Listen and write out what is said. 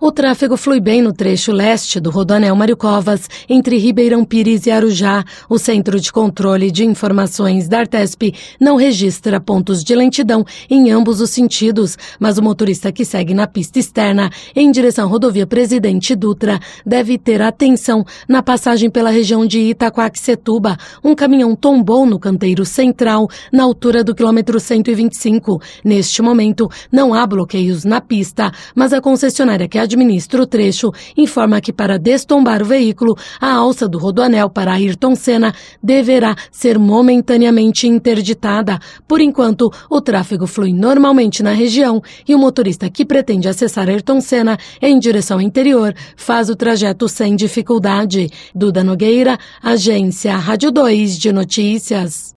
O tráfego flui bem no trecho leste do Rodoanel Mário Covas, entre Ribeirão Pires e Arujá. O Centro de Controle de Informações da Artesp não registra pontos de lentidão em ambos os sentidos, mas o motorista que segue na pista externa em direção à rodovia Presidente Dutra deve ter atenção na passagem pela região de Itaquaquecetuba. Um caminhão tombou no canteiro central, na altura do quilômetro 125. Neste momento, não há bloqueios na pista, mas a concessionária que administra o trecho informa que para destombar o veículo, a alça do Rodoanel para Ayrton Senna deverá ser momentaneamente interditada. Por enquanto, o tráfego flui normalmente na região e o motorista que pretende acessar Ayrton Senna em direção ao interior faz o trajeto sem dificuldade. Duda Nogueira, Agência Rádio 2 de Notícias.